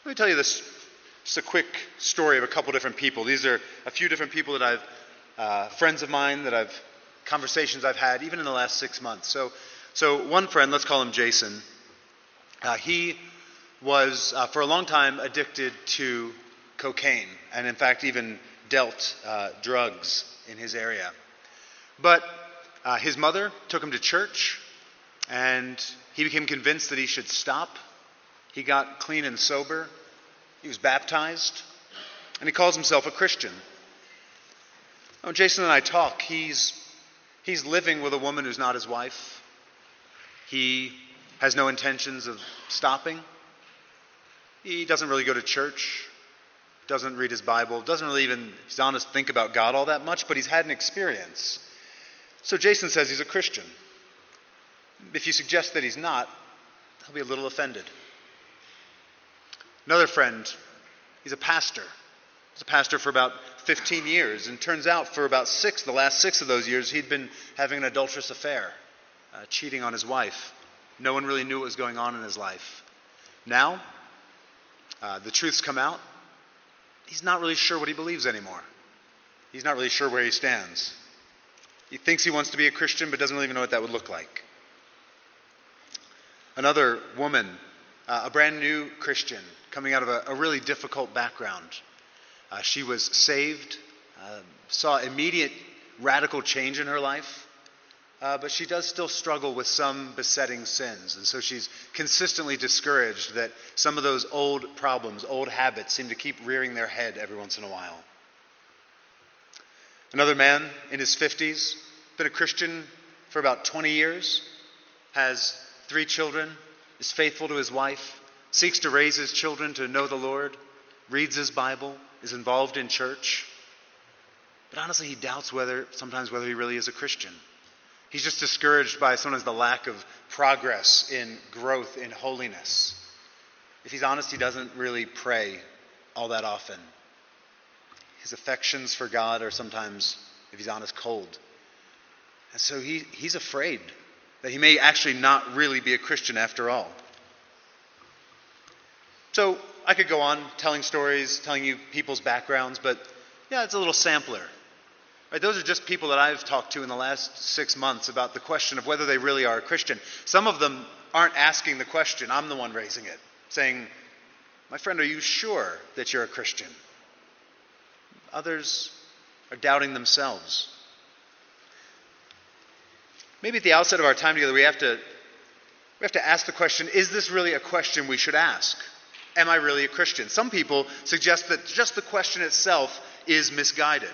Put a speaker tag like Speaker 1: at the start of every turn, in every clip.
Speaker 1: Let me tell you this, just a quick story of a couple different people. These are a few different people that friends of mine conversations I've had, even in the last 6 months. So one friend, let's call him Jason, he was for a long time addicted to cocaine, and in fact even dealt drugs in his area. But his mother took him to church, and he became convinced that he should stop. He got clean and sober. He was baptized, and he calls himself a Christian. When Jason and I talk, he's living with a woman who's not his wife. He has no intentions of stopping. He doesn't really go to church, doesn't read his Bible, doesn't really even, he's honest, think about God all that much, but he's had an experience. So Jason says he's a Christian. If you suggest that he's not, he'll be a little offended. Another friend, he's a pastor. He was a pastor for about 15 years, and turns out for about the last six of those years, he'd been having an adulterous affair, cheating on his wife. No one really knew what was going on in his life. Now, the truth's come out. He's not really sure what he believes anymore. He's not really sure where he stands. He thinks he wants to be a Christian, but doesn't really even know what that would look like. Another woman, a brand new Christian, coming out of a really difficult background. She was saved, saw immediate radical change in her life, but she does still struggle with some besetting sins. And so she's consistently discouraged that some of those old problems, old habits, seem to keep rearing their head every once in a while. Another man in his 50s, been a Christian for about 20 years, has 3 children, is faithful to his wife, seeks to raise his children to know the Lord, reads his Bible, is involved in church. But honestly, he doubts sometimes whether he really is a Christian. He's just discouraged by sometimes the lack of progress in growth in holiness. If he's honest, he doesn't really pray all that often. His affections for God are sometimes, if he's honest, cold. And so he's afraid that he may actually not really be a Christian after all. So I could go on telling stories, telling you people's backgrounds, but yeah, it's a little sampler. Right, those are just people that I've talked to in the last 6 months about the question of whether they really are a Christian. Some of them aren't asking the question. I'm the one raising it, saying, my friend, are you sure that you're a Christian? Others are doubting themselves. Maybe at the outset of our time together, we have to ask the question, is this really a question we should ask? Am I really a Christian? Some people suggest that just the question itself is misguided.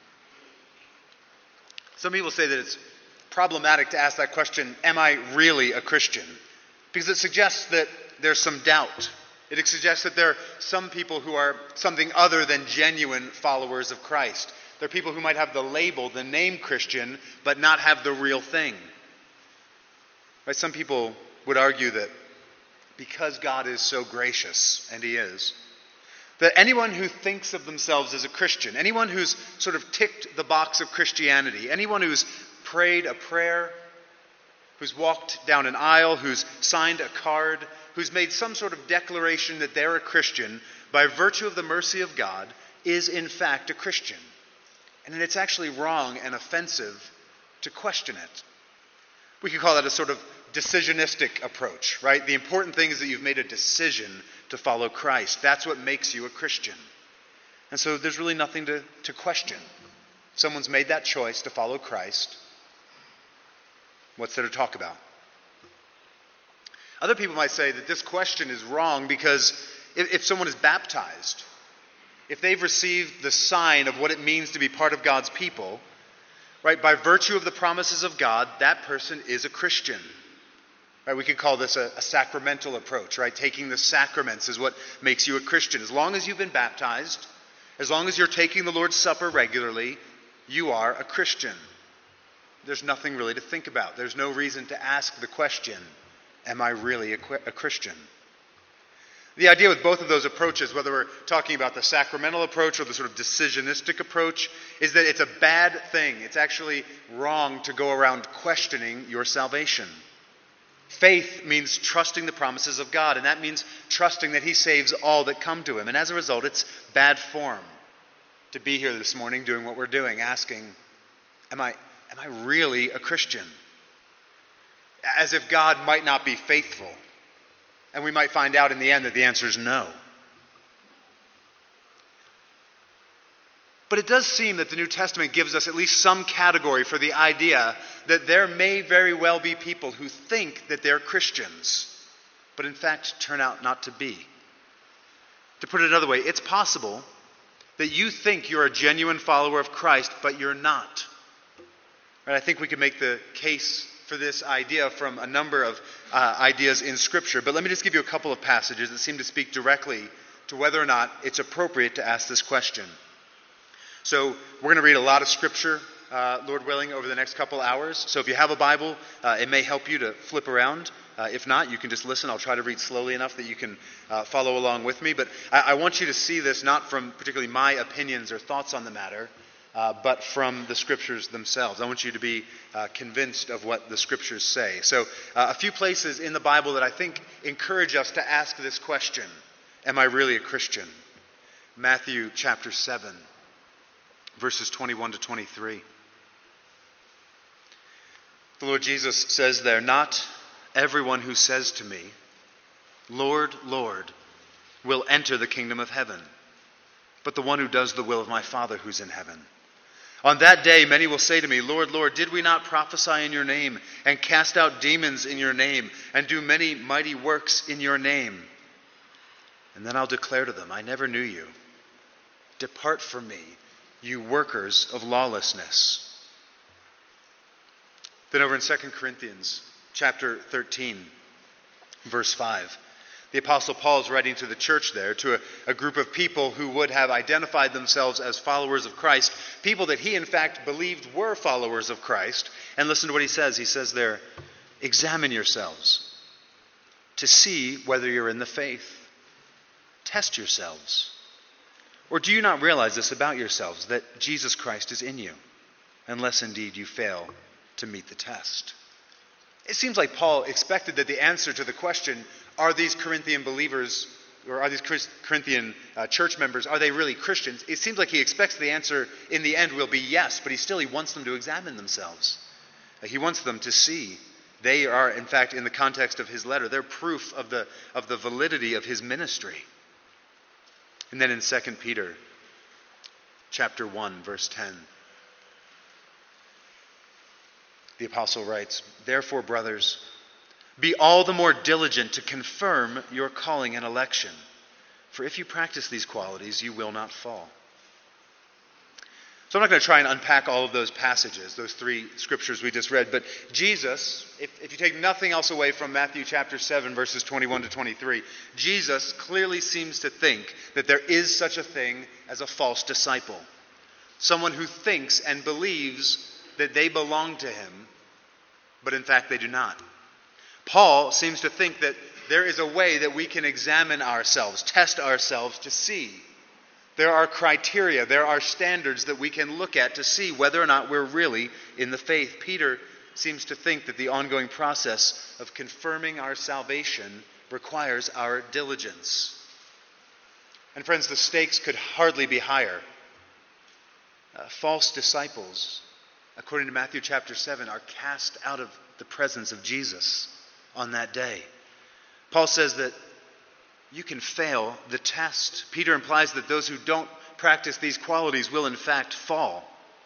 Speaker 1: Some people say that it's problematic to ask that question, am I really a Christian? Because it suggests that there's some doubt. It suggests that there are some people who are something other than genuine followers of Christ. There are people who might have the label, the name Christian, but not have the real thing. Right? Some people would argue that because God is so gracious, and he is, that anyone who thinks of themselves as a Christian, anyone who's sort of ticked the box of Christianity, anyone who's prayed a prayer, who's walked down an aisle, who's signed a card, who's made some sort of declaration that they're a Christian, by virtue of the mercy of God, is in fact a Christian. And it's actually wrong and offensive to question it. We could call that a sort of decisionistic approach, right? The important thing is that you've made a decision to follow Christ. That's what makes you a Christian. And so there's really nothing to question. Someone's made that choice to follow Christ. What's there to talk about? Other people might say that this question is wrong because if someone is baptized, if they've received the sign of what it means to be part of God's people, right, by virtue of the promises of God, that person is a Christian. Right, we could call this a sacramental approach, right? Taking the sacraments is what makes you a Christian. As long as you've been baptized, as long as you're taking the Lord's Supper regularly, you are a Christian. There's nothing really to think about. There's no reason to ask the question, am I really a Christian? The idea with both of those approaches, whether we're talking about the sacramental approach or the sort of decisionistic approach, is that it's a bad thing. It's actually wrong to go around questioning your salvation. Faith means trusting the promises of God, and that means trusting that he saves all that come to him. And as a result, it's bad form to be here this morning doing what we're doing, asking, am I really a Christian? As if God might not be faithful. And we might find out in the end that the answer is no. But it does seem that the New Testament gives us at least some category for the idea that there may very well be people who think that they're Christians, but in fact turn out not to be. To put it another way, it's possible that you think you're a genuine follower of Christ, but you're not. Right? I think we could make the case for this idea from a number of ideas in Scripture, but let me just give you a couple of passages that seem to speak directly to whether or not it's appropriate to ask this question. So we're going to read a lot of Scripture, Lord willing, over the next couple hours. So if you have a Bible, it may help you to flip around. If not, you can just listen. I'll try to read slowly enough that you can follow along with me. But I want you to see this not from particularly my opinions or thoughts on the matter, but from the Scriptures themselves. I want you to be convinced of what the Scriptures say. So a few places in the Bible that I think encourage us to ask this question, am I really a Christian? Matthew chapter 7. Verses 21 to 23. The Lord Jesus says there, "Not everyone who says to me, 'Lord, Lord,' will enter the kingdom of heaven, but the one who does the will of my Father who's in heaven. On that day many will say to me, 'Lord, Lord, did we not prophesy in your name, and cast out demons in your name, and do many mighty works in your name?' And then I'll declare to them, 'I never knew you. Depart from me, you workers of lawlessness.'" Then over in 2 Corinthians chapter 13, verse 5, the Apostle Paul is writing to the church there, to a group of people who would have identified themselves as followers of Christ, people that he in fact believed were followers of Christ. And listen to what he says. He says there, "Examine yourselves to see whether you're in the faith. Test yourselves. Or do you not realize this about yourselves, that Jesus Christ is in you, unless indeed you fail to meet the test?" It seems like Paul expected that the answer to the question, are these Corinthian believers, or are these Corinthian church members, are they really Christians? It seems like he expects the answer in the end will be yes, but he wants them to examine themselves. He wants them to see. They are, in fact, in the context of his letter, they're proof of the validity of his ministry. And then in 2 Peter chapter 1, verse 10, the apostle writes, "Therefore, brothers, be all the more diligent to confirm your calling and election. For if you practice these qualities, you will not fall." So I'm not going to try and unpack all of those passages, those three scriptures we just read, but Jesus, if you take nothing else away from Matthew chapter 7, verses 21 to 23, Jesus clearly seems to think that there is such a thing as a false disciple. Someone who thinks and believes that they belong to him, but in fact they do not. Paul seems to think that there is a way that we can examine ourselves, test ourselves to see. There are criteria, there are standards that we can look at to see whether or not we're really in the faith. Peter seems to think that the ongoing process of confirming our salvation requires our diligence. And friends, the stakes could hardly be higher. False disciples, according to Matthew chapter 7, are cast out of the presence of Jesus on that day. Paul says that you can fail the test. Peter implies that those who don't practice these qualities will in fact fall.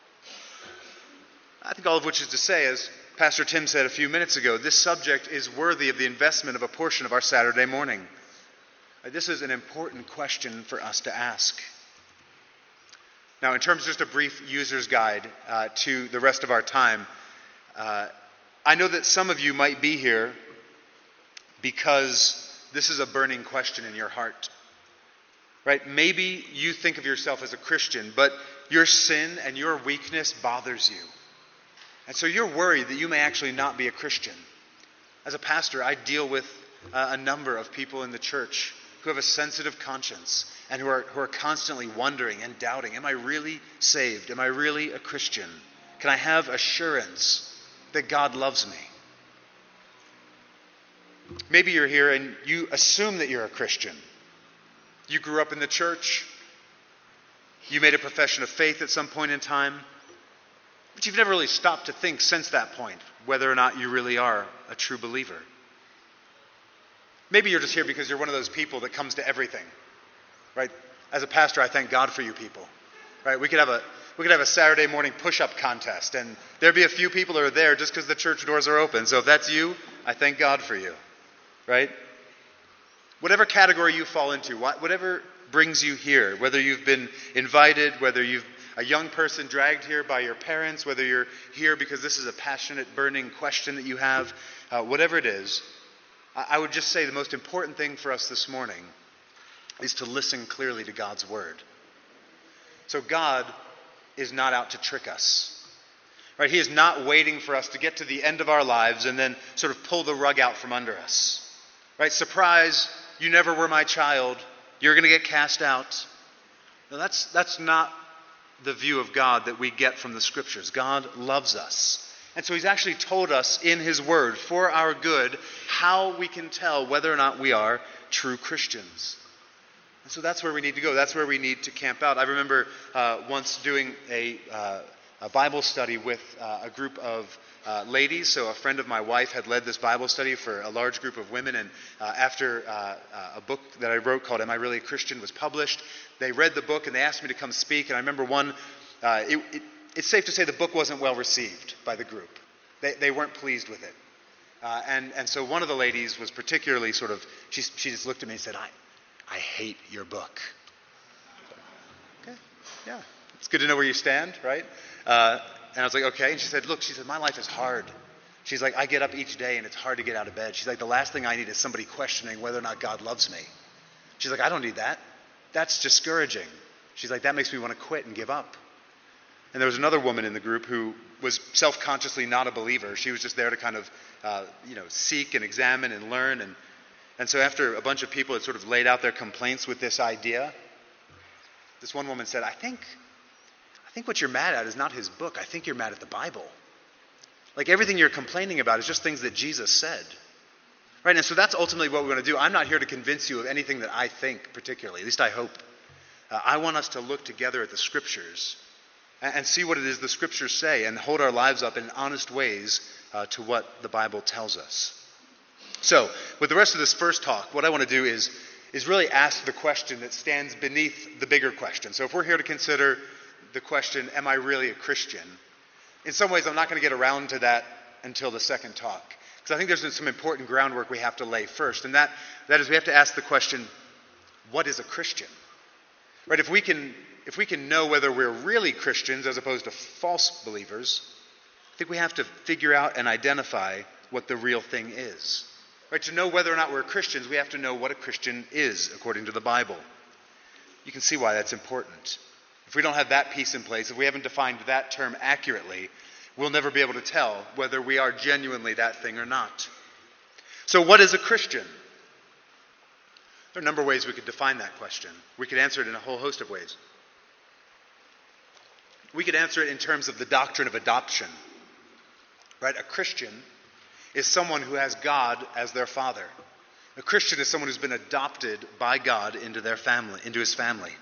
Speaker 1: I think all of which is to say, as Pastor Tim said a few minutes ago, this subject is worthy of the investment of a portion of our Saturday morning. This is an important question for us to ask. Now, in terms of just a brief user's guide to the rest of our time, I know that some of you might be here because this is a burning question in your heart. Right? Maybe you think of yourself as a Christian, but your sin and your weakness bothers you. And so you're worried that you may actually not be a Christian. As a pastor, I deal with a number of people in the church who have a sensitive conscience and who are constantly wondering and doubting, am I really saved? Am I really a Christian? Can I have assurance that God loves me? Maybe you're here and you assume that you're a Christian. You grew up in the church. You made a profession of faith at some point in time. But you've never really stopped to think since that point whether or not you really are a true believer. Maybe you're just here because you're one of those people that comes to everything, right? As a pastor, I thank God for you people, right? We could have a Saturday morning push-up contest, and there'd be a few people who are there just because the church doors are open. So if that's you, I thank God for you, right? Whatever category you fall into, whatever brings you here, whether you've been invited, whether you've a young person dragged here by your parents, whether you're here because this is a passionate, burning question that you have, whatever it is, I would just say the most important thing for us this morning is to listen clearly to God's word. So God is not out to trick us. Right? He is not waiting for us to get to the end of our lives and then sort of pull the rug out from under us. Right? Surprise, you never were my child. You're going to get cast out. No, that's not the view of God that we get from the scriptures. God loves us. And so he's actually told us in his word, for our good, how we can tell whether or not we are true Christians. And so that's where we need to go. That's where we need to camp out. I remember once doing a Bible study with a group of ladies. So a friend of my wife had led this Bible study for a large group of women. And after a book that I wrote called Am I Really a Christian was published, they read the book and they asked me to come speak. And I remember it's safe to say the book wasn't well received by the group. They weren't pleased with it. And so one of the ladies was particularly sort of, she just looked at me and said, I hate your book. Okay, yeah. It's good to know where you stand, right? And I was like, okay. And she said, my life is hard. She's like, I get up each day and it's hard to get out of bed. She's like, the last thing I need is somebody questioning whether or not God loves me. She's like, I don't need that. That's discouraging. She's like, that makes me want to quit and give up. And there was another woman in the group who was self-consciously not a believer. She was just there to kind of, seek and examine and learn. And so after a bunch of people had sort of laid out their complaints with this idea, this one woman said, I think what you're mad at is not his book. I think you're mad at the Bible. Like everything you're complaining about is just things that Jesus said. Right? And so that's ultimately what we want to do. I'm not here to convince you of anything that I think particularly, at least I hope. I want us to look together at the scriptures and see what it is the scriptures say and hold our lives up in honest ways to what the Bible tells us. So, with the rest of this first talk, what I want to do is really ask the question that stands beneath the bigger question. So if we're here to consider the question, am I really a Christian? In some ways, I'm not going to get around to that until the second talk. Because I think there's some important groundwork we have to lay first. And that is we have to ask the question, what is a Christian? Right? If we can know whether we're really Christians as opposed to false believers, I think we have to figure out and identify what the real thing is. Right? To know whether or not we're Christians, we have to know what a Christian is according to the Bible. You can see why that's important. If we don't have that piece in place, if we haven't defined that term accurately, we'll never be able to tell whether we are genuinely that thing or not. So what is a Christian? There are a number of ways we could define that question. We could answer it in a whole host of ways. We could answer it in terms of the doctrine of adoption. Right? A Christian is someone who has God as their father. A Christian is someone who's been adopted by God into their family, into his family.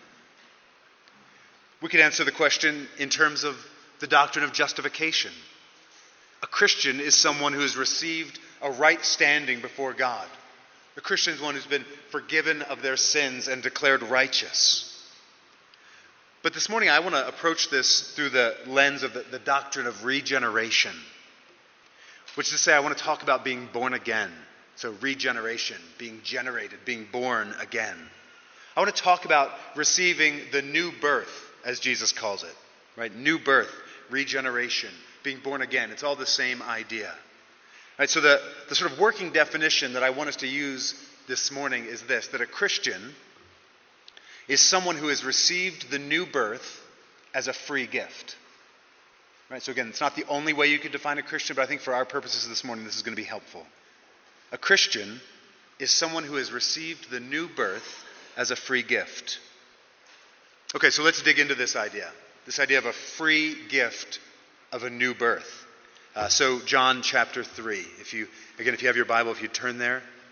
Speaker 1: We could answer the question in terms of the doctrine of justification. A Christian is someone who has received a right standing before God. A Christian is one who's been forgiven of their sins and declared righteous. But this morning I want to approach this through the lens of the doctrine of regeneration, which is to say I want to talk about being born again. So regeneration, being generated, being born again. I want to talk about receiving the new birth, as Jesus calls it. Right? New birth, regeneration, being born again. It's all the same idea. Right? So the sort of working definition that I want us to use this morning is this, that a Christian is someone who has received the new birth as a free gift. Right? So again, it's not the only way you could define a Christian, but I think for our purposes this morning this is going to be helpful. A Christian is someone who has received the new birth as a free gift. Okay, so let's dig into this idea of a free gift of a new birth. So John chapter 3. If you have your Bible, if you turn there,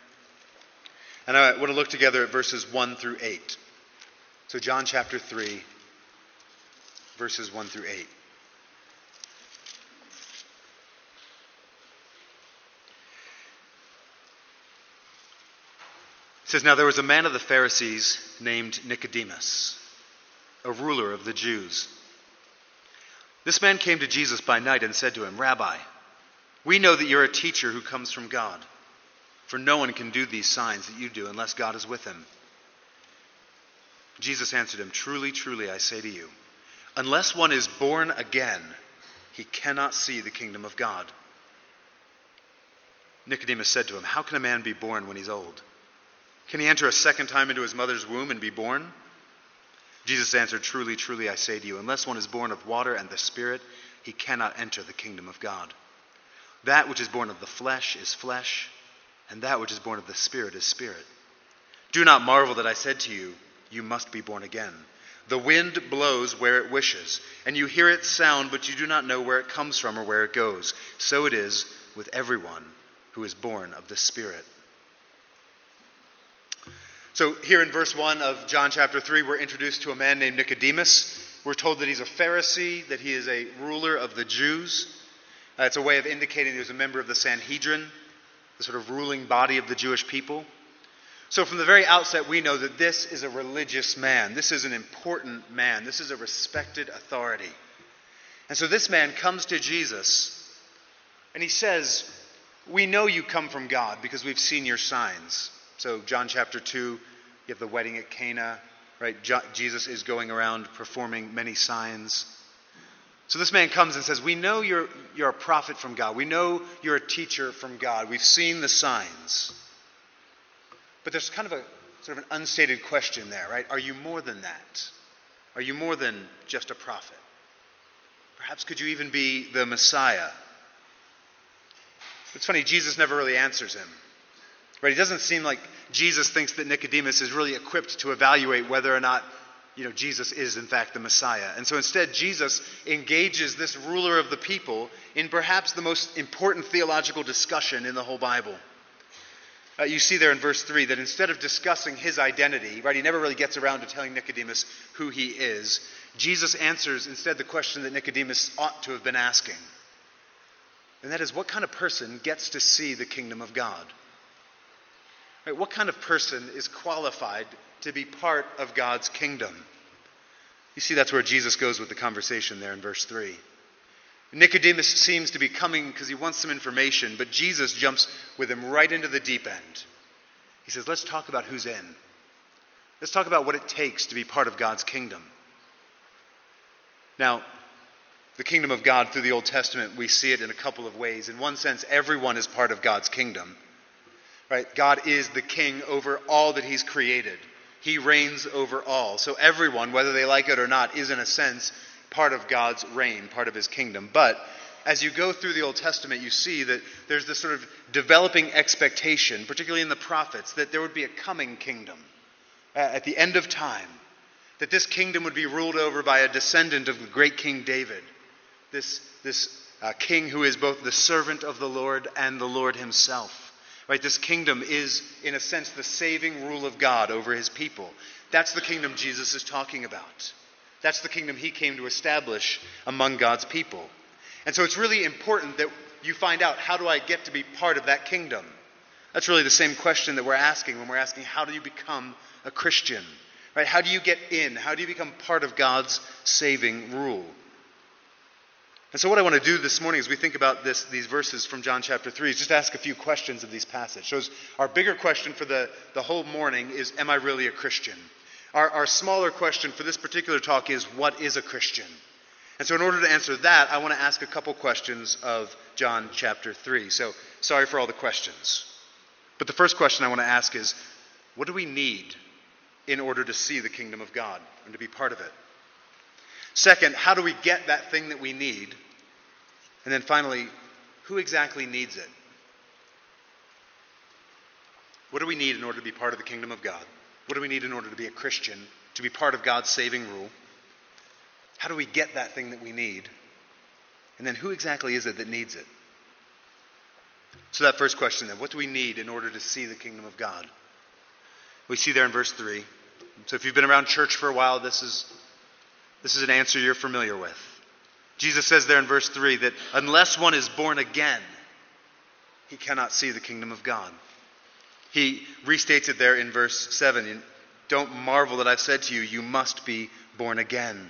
Speaker 1: And I want to look together at verses 1 through 8. So John chapter 3, verses 1 through 8. It says, "Now there was a man of the Pharisees named Nicodemus, a ruler of the Jews. This man came to Jesus by night and said to him, 'Rabbi, we know that you're a teacher who comes from God, for no one can do these signs that you do unless God is with him.' Jesus answered him, 'Truly, truly, I say to you, unless one is born again, he cannot see the kingdom of God.' Nicodemus said to him, 'How can a man be born when he's old? Can he enter a second time into his mother's womb and be born?' Jesus answered, 'Truly, truly, I say to you, unless one is born of water and the Spirit, he cannot enter the kingdom of God. That which is born of the flesh is flesh, and that which is born of the Spirit is spirit. Do not marvel that I said to you, you must be born again. The wind blows where it wishes, and you hear its sound, but you do not know where it comes from or where it goes. So it is with everyone who is born of the Spirit.'" So here in verse 1 of John chapter 3, we're introduced to a man named Nicodemus. We're told that he's a Pharisee, that he is a ruler of the Jews. It's a way of indicating he was a member of the Sanhedrin, the sort of ruling body of the Jewish people. So from the very outset, we know that this is a religious man. This is an important man. This is a respected authority. And so this man comes to Jesus, and he says, "We know you come from God because we've seen your signs." So John chapter 2, you have the wedding at Cana, right? Jesus is going around performing many signs. So this man comes and says, "We know you're a prophet from God. We know you're a teacher from God. We've seen the signs." But there's kind of a sort of an unstated question there, right? Are you more than that? Are you more than just a prophet? Perhaps could you even be the Messiah? It's funny, Jesus never really answers him. Right? It doesn't seem like Jesus thinks that Nicodemus is really equipped to evaluate whether or not, Jesus is in fact the Messiah. And so instead, Jesus engages this ruler of the people in perhaps the most important theological discussion in the whole Bible. You see there in verse 3 that instead of discussing his identity, right, he never really gets around to telling Nicodemus who he is. Jesus answers instead the question that Nicodemus ought to have been asking. And that is, what kind of person gets to see the kingdom of God? Right, what kind of person is qualified to be part of God's kingdom? You see, that's where Jesus goes with the conversation there in verse 3. Nicodemus seems to be coming because he wants some information, but Jesus jumps with him right into the deep end. He says, let's talk about who's in. Let's talk about what it takes to be part of God's kingdom. Now, the kingdom of God through the Old Testament, we see it in a couple of ways. In one sense, everyone is part of God's kingdom. Right? God is the king over all that he's created. He reigns over all. So everyone, whether they like it or not, is in a sense part of God's reign, part of his kingdom. But as you go through the Old Testament, you see that there's this sort of developing expectation, particularly in the prophets, that there would be a coming kingdom at the end of time. That this kingdom would be ruled over by a descendant of the great King David. This king who is both the servant of the Lord and the Lord himself. Right, this kingdom is, in a sense, the saving rule of God over his people. That's the kingdom Jesus is talking about. That's the kingdom he came to establish among God's people. And so it's really important that you find out, how do I get to be part of that kingdom? That's really the same question that we're asking when we're asking, how do you become a Christian? Right? How do you get in? How do you become part of God's saving rule? And so what I want to do this morning as we think about these verses from John chapter 3 is just ask a few questions of these passages. So our bigger question for the whole morning is, am I really a Christian? Our smaller question for this particular talk is, what is a Christian? And so in order to answer that, I want to ask a couple questions of John chapter 3. So sorry for all the questions. But the first question I want to ask is, what do we need in order to see the kingdom of God and to be part of it? Second, how do we get that thing that we need? And then finally, who exactly needs it? What do we need in order to be part of the kingdom of God? What do we need in order to be a Christian, to be part of God's saving rule? How do we get that thing that we need? And then who exactly is it that needs it? So that first question then, what do we need in order to see the kingdom of God? We see there in verse 3. So if you've been around church for a while, this is an answer you're familiar with. Jesus says there in verse 3 that unless one is born again, he cannot see the kingdom of God. He restates it there in verse 7. Don't marvel that I've said to you, you must be born again.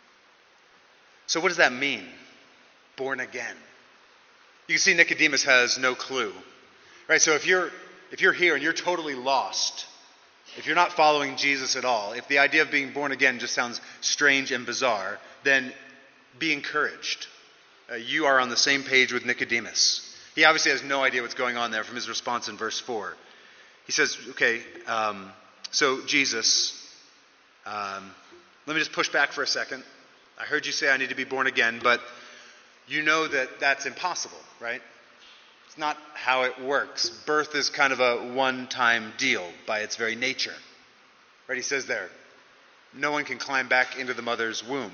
Speaker 1: So what does that mean? Born again. You can see Nicodemus has no clue. Right? So if you're here and you're totally lost, if you're not following Jesus at all, if the idea of being born again just sounds strange and bizarre, then be encouraged. You are on the same page with Nicodemus. He obviously has no idea what's going on there from his response in verse 4. He says, okay, so Jesus, let me just push back for a second. I heard you say I need to be born again, but you know that that's impossible, right? It's not how it works. Birth is kind of a one-time deal by its very nature. Right? He says there, no one can climb back into the mother's womb.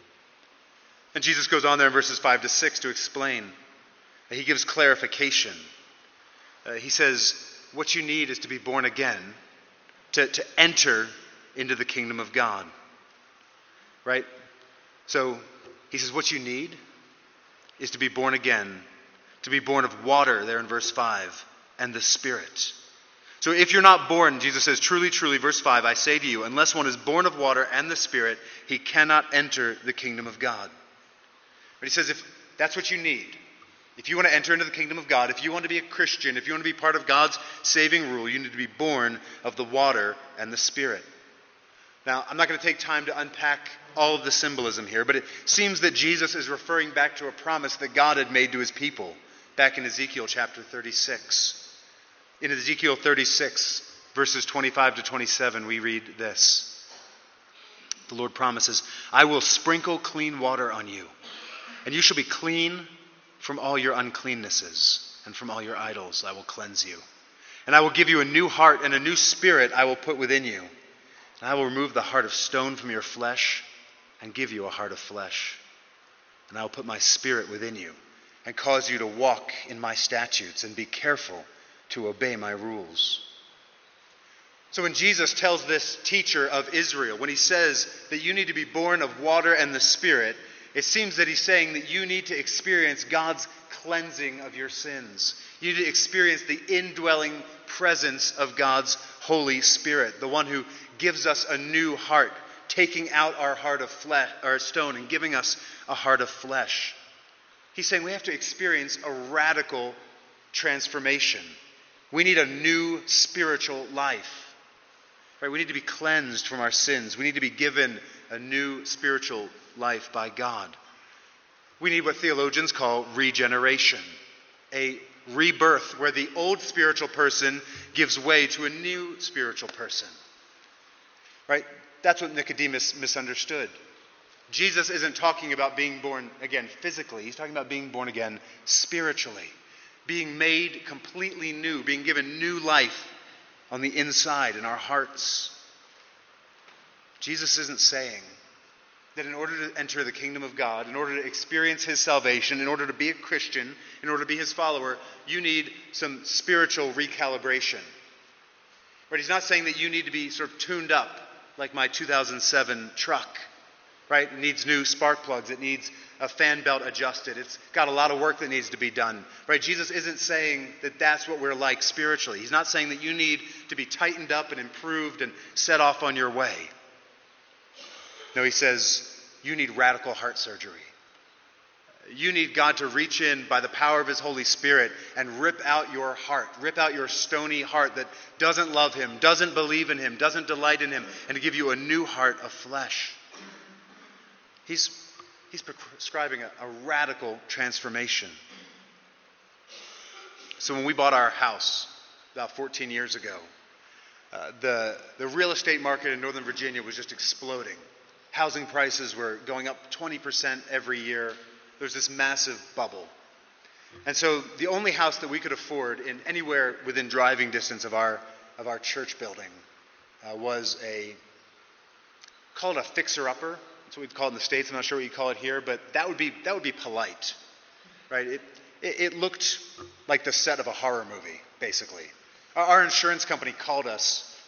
Speaker 1: And Jesus goes on there in verses 5 to 6 to explain. He gives clarification. He says, what you need is to be born again to enter into the kingdom of God. Right? So he says, what you need is to be born again, to be born of water, there in verse 5, and the Spirit. So if you're not born, Jesus says, truly, truly, verse 5, I say to you, unless one is born of water and the Spirit, he cannot enter the kingdom of God. But he says, if that's what you need, if you want to enter into the kingdom of God, if you want to be a Christian, if you want to be part of God's saving rule, you need to be born of the water and the Spirit. Now, I'm not going to take time to unpack all of the symbolism here, but it seems that Jesus is referring back to a promise that God had made to his people back in Ezekiel chapter 36. In Ezekiel 36, verses 25 to 27, we read this. The Lord promises, I will sprinkle clean water on you, and you shall be clean from all your uncleannesses, and from all your idols I will cleanse you. And I will give you a new heart, and a new spirit I will put within you. And I will remove the heart of stone from your flesh, and give you a heart of flesh. And I will put my spirit within you, and cause you to walk in my statutes, and be careful to obey my rules. So when Jesus tells this teacher of Israel, when he says that you need to be born of water and the Spirit, it seems that he's saying that you need to experience God's cleansing of your sins. You need to experience the indwelling presence of God's Holy Spirit, the one who gives us a new heart, taking out our heart of flesh, or stone, and giving us a heart of flesh. He's saying we have to experience a radical transformation. We need a new spiritual life. Right? We need to be cleansed from our sins. We need to be given a new spiritual life by God. We need what theologians call regeneration, a rebirth where the old spiritual person gives way to a new spiritual person. Right? That's what Nicodemus misunderstood. Jesus isn't talking about being born again physically. He's talking about being born again spiritually. Being made completely new, being given new life on the inside in our hearts. Jesus isn't saying that in order to enter the kingdom of God, in order to experience his salvation, in order to be a Christian, in order to be his follower, you need some spiritual recalibration. Right? He's not saying that you need to be sort of tuned up like my 2007 truck. Right? It needs new spark plugs. It needs a fan belt adjusted. It's got a lot of work that needs to be done. Right? Jesus isn't saying that that's what we're like spiritually. He's not saying that you need to be tightened up and improved and set off on your way. No, he says you need radical heart surgery. You need God to reach in by the power of his Holy Spirit and rip out your heart, rip out your stony heart that doesn't love him, doesn't believe in him, doesn't delight in him, and to give you a new heart of flesh. He's prescribing a radical transformation. So when we bought our house about 14 years ago, the real estate market in Northern Virginia was just exploding. Housing prices were going up 20% every year. There was this massive bubble. And so the only house that we could afford in anywhere within driving distance of our church building was call it a fixer-upper. That's what we'd call it in the States. I'm not sure what you call it here, but that would be polite, right? It looked like the set of a horror movie, basically. Our insurance company called us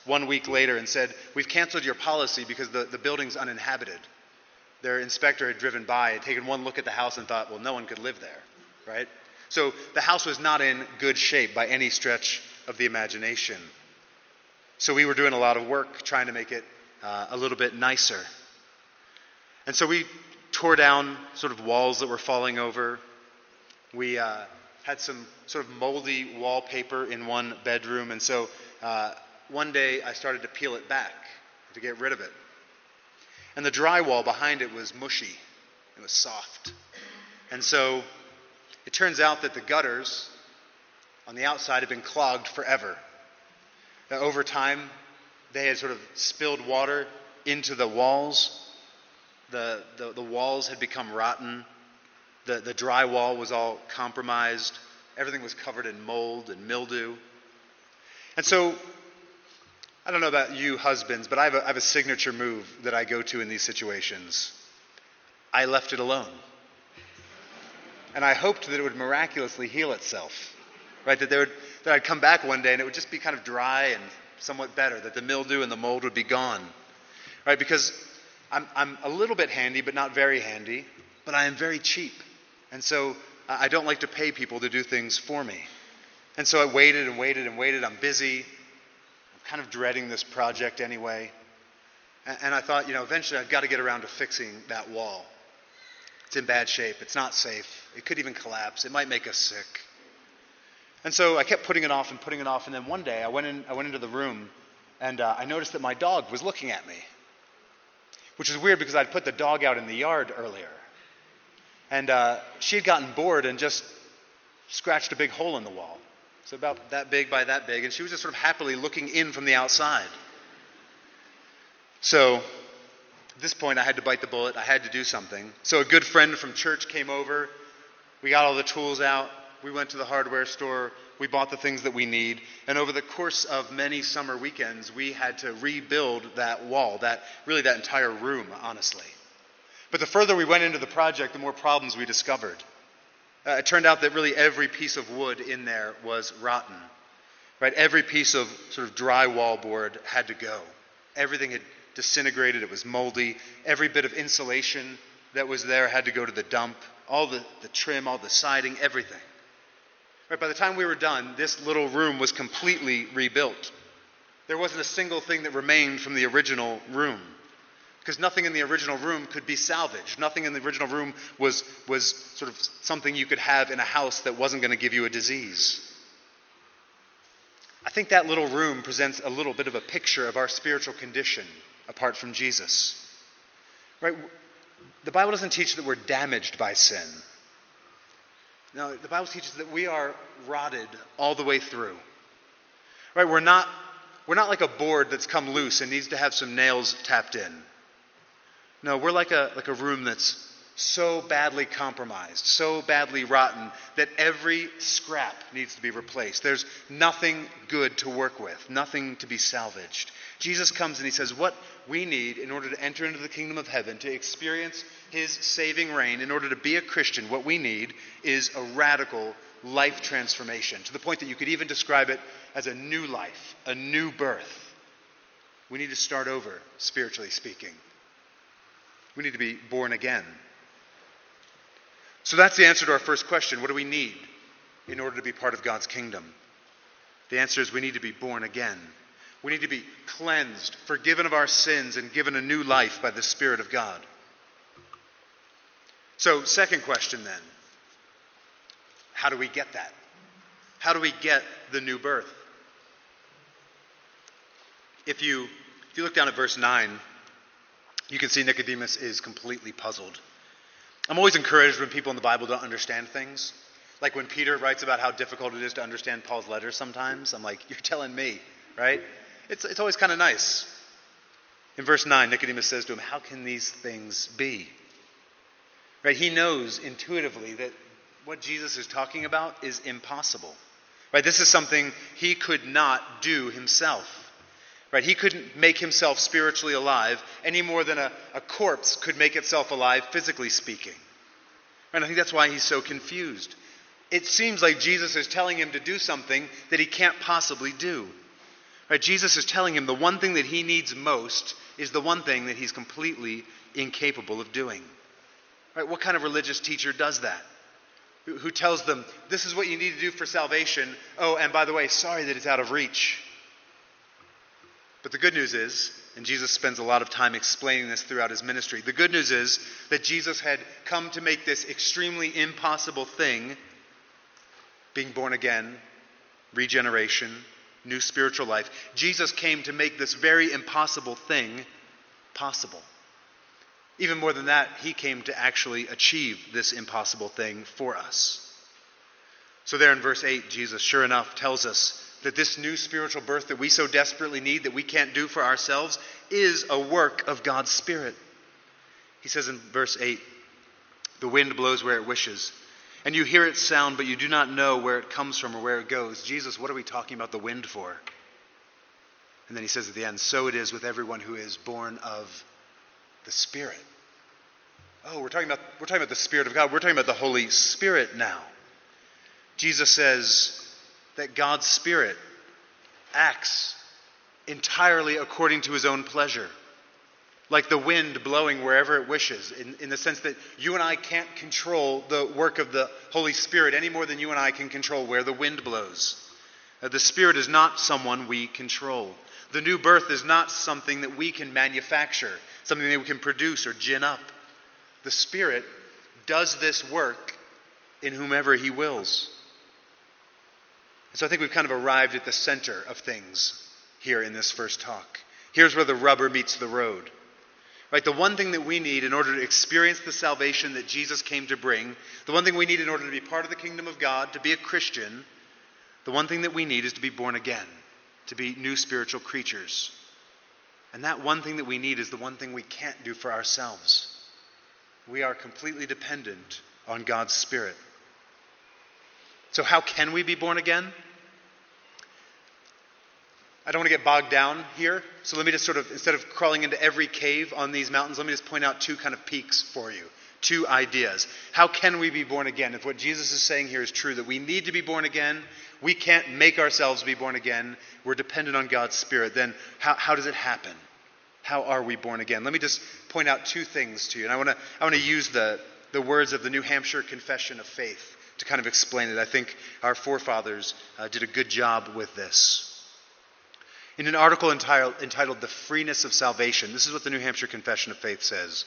Speaker 1: 1 week later and said, "We've canceled your policy because the building's uninhabited." Their inspector had driven by, had taken one look at the house and thought, well, no one could live there, right? So the house was not in good shape by any stretch of the imagination. So we were doing a lot of work trying to make it a little bit nicer. And so we tore down sort of walls that were falling over. We had some sort of moldy wallpaper in one bedroom. And so one day I started to peel it back to get rid of it. And the drywall behind it was mushy. It was soft. And so it turns out that the gutters on the outside had been clogged forever. That over time, they had sort of spilled water into the walls. The walls had become rotten. The drywall was all compromised. Everything was covered in mold and mildew. And so, I don't know about you husbands, but I have a signature move that I go to in these situations. I left it alone. And I hoped that it would miraculously heal itself. Right? That I'd come back one day and it would just be kind of dry and somewhat better. That the mildew and the mold would be gone. Right? Because I'm a little bit handy, but not very handy. But I am very cheap. And so I don't like to pay people to do things for me. And so I waited and waited and waited. I'm busy. I'm kind of dreading this project anyway. And I thought, eventually I've got to get around to fixing that wall. It's in bad shape. It's not safe. It could even collapse. It might make us sick. And so I kept putting it off. And then one day I went into the room and I noticed that my dog was looking at me. Which is weird because I'd put the dog out in the yard earlier. And she had gotten bored and just scratched a big hole in the wall. So about that big by that big. And she was just sort of happily looking in from the outside. So at this point I had to bite the bullet. I had to do something. So a good friend from church came over. We got all the tools out. We went to the hardware store. We bought the things that we need. And over the course of many summer weekends, we had to rebuild that wall, that entire room, honestly. But the further we went into the project, the more problems we discovered. It turned out that really every piece of wood in there was rotten. Right? Every piece of sort of drywall board had to go. Everything had disintegrated. It was moldy. Every bit of insulation that was there had to go to the dump. All the trim, all the siding, everything. Right? By the time we were done, this little room was completely rebuilt. There wasn't a single thing that remained from the original room. Because nothing in the original room could be salvaged. Nothing in the original room was sort of something you could have in a house that wasn't going to give you a disease. I think that little room presents a little bit of a picture of our spiritual condition apart from Jesus. Right? The Bible doesn't teach that we're damaged by sin. No, the Bible teaches that we are rotted all the way through. Right? We're not like a board that's come loose and needs to have some nails tapped in. No, we're like a room that's so badly compromised, so badly rotten, that every scrap needs to be replaced. There's nothing good to work with, nothing to be salvaged. Jesus comes and he says what we need in order to enter into the kingdom of heaven, to experience his saving reign, in order to be a Christian, what we need is a radical life transformation, to the point that you could even describe it as a new life, a new birth. We need to start over, spiritually speaking. We need to be born again. So that's the answer to our first question. What do we need in order to be part of God's kingdom? The answer is we need to be born again. We need to be cleansed, forgiven of our sins, and given a new life by the Spirit of God. So, second question then. How do we get that? How do we get the new birth? If you look down at verse 9, you can see Nicodemus is completely puzzled. I'm always encouraged when people in the Bible don't understand things. Like when Peter writes about how difficult it is to understand Paul's letters sometimes. I'm like, you're telling me, right? It's always kind of nice. In verse 9, Nicodemus says to him, how can these things be? Right? He knows intuitively that what Jesus is talking about is impossible. Right? This is something he could not do himself. Right? He couldn't make himself spiritually alive any more than a corpse could make itself alive, physically speaking. And I think that's why he's so confused. It seems like Jesus is telling him to do something that he can't possibly do. Right? Jesus is telling him the one thing that he needs most is the one thing that he's completely incapable of doing. Right? What kind of religious teacher does that? Who tells them, this is what you need to do for salvation. Oh, and by the way, sorry that it's out of reach. But the good news is, and Jesus spends a lot of time explaining this throughout his ministry, the good news is that Jesus had come to make this extremely impossible thing, being born again, regeneration, new spiritual life. Jesus came to make this very impossible thing possible. Even more than that, he came to actually achieve this impossible thing for us. So there in verse 8, Jesus, sure enough, tells us that this new spiritual birth that we so desperately need, that we can't do for ourselves, is a work of God's Spirit. He says in verse 8, the wind blows where it wishes, and you hear its sound, but you do not know where it comes from or where it goes. Jesus, what are we talking about the wind for? And then he says at the end, so it is with everyone who is born of the Spirit. Oh, we're talking about the Spirit of God. We're talking about the Holy Spirit now. Jesus says that God's Spirit acts entirely according to his own pleasure, like the wind blowing wherever it wishes, in the sense that you and I can't control the work of the Holy Spirit any more than you and I can control where the wind blows. The Spirit is not someone we control. The new birth is not something that we can manufacture, something that we can produce or gin up. The Spirit does this work in whomever he wills. So I think we've kind of arrived at the center of things here in this first talk. Here's where the rubber meets the road. Right? The one thing that we need in order to experience the salvation that Jesus came to bring, the one thing we need in order to be part of the kingdom of God, to be a Christian, the one thing that we need is to be born again, to be new spiritual creatures. And that one thing that we need is the one thing we can't do for ourselves. We are completely dependent on God's Spirit. So how can we be born again? I don't want to get bogged down here, so let me just instead of crawling into every cave on these mountains, let me just point out two kind of peaks for you, two ideas. How can we be born again? If what Jesus is saying here is true, that we need to be born again, we can't make ourselves be born again, we're dependent on God's Spirit, then how does it happen? How are we born again? Let me just point out two things to you, and I want to use the words of the New Hampshire Confession of Faith to kind of explain it. I think our forefathers did a good job with this. In an article entitled The Freeness of Salvation, this is what the New Hampshire Confession of Faith says.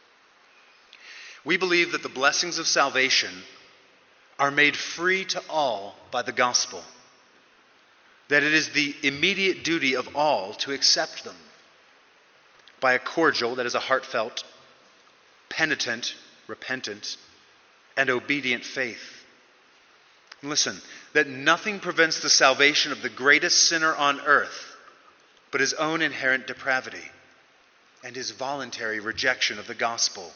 Speaker 1: We believe that the blessings of salvation are made free to all by the gospel, that it is the immediate duty of all to accept them by a cordial, that is a heartfelt, penitent, repentant, and obedient faith. And listen, that nothing prevents the salvation of the greatest sinner on earth but his own inherent depravity and his voluntary rejection of the gospel.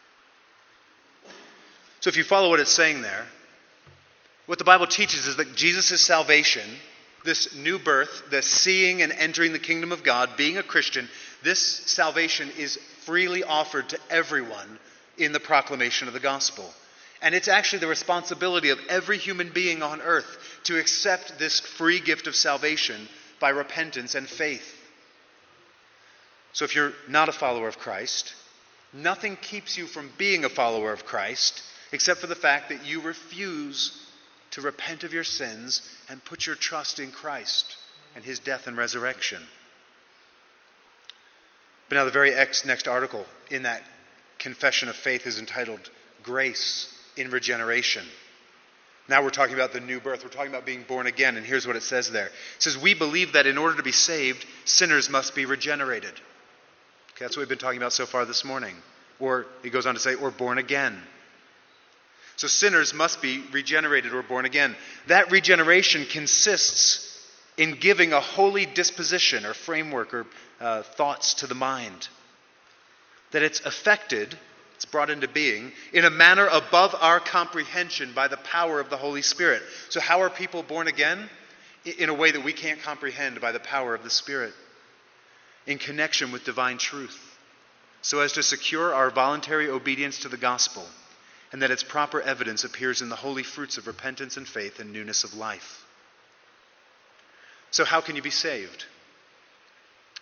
Speaker 1: So if you follow what it's saying there, what the Bible teaches is that Jesus' salvation, this new birth, the seeing and entering the kingdom of God, being a Christian, this salvation is freely offered to everyone in the proclamation of the gospel. And it's actually the responsibility of every human being on earth to accept this free gift of salvation by repentance and faith. So if you're not a follower of Christ, nothing keeps you from being a follower of Christ except for the fact that you refuse to repent of your sins and put your trust in Christ and his death and resurrection. But now the very next article in that confession of faith is entitled Grace in Regeneration. Now we're talking about the new birth. We're talking about being born again. And here's what it says there. It says, we believe that in order to be saved, sinners must be regenerated. Okay, that's what we've been talking about so far this morning. Or, it goes on to say, or born again. So sinners must be regenerated or born again. That regeneration consists in giving a holy disposition or framework or thoughts to the mind. That it's affected, it's brought into being, in a manner above our comprehension by the power of the Holy Spirit. So how are people born again? In a way that we can't comprehend by the power of the Spirit. In connection with divine truth. So as to secure our voluntary obedience to the gospel, and that its proper evidence appears in the holy fruits of repentance and faith and newness of life. So how can you be saved?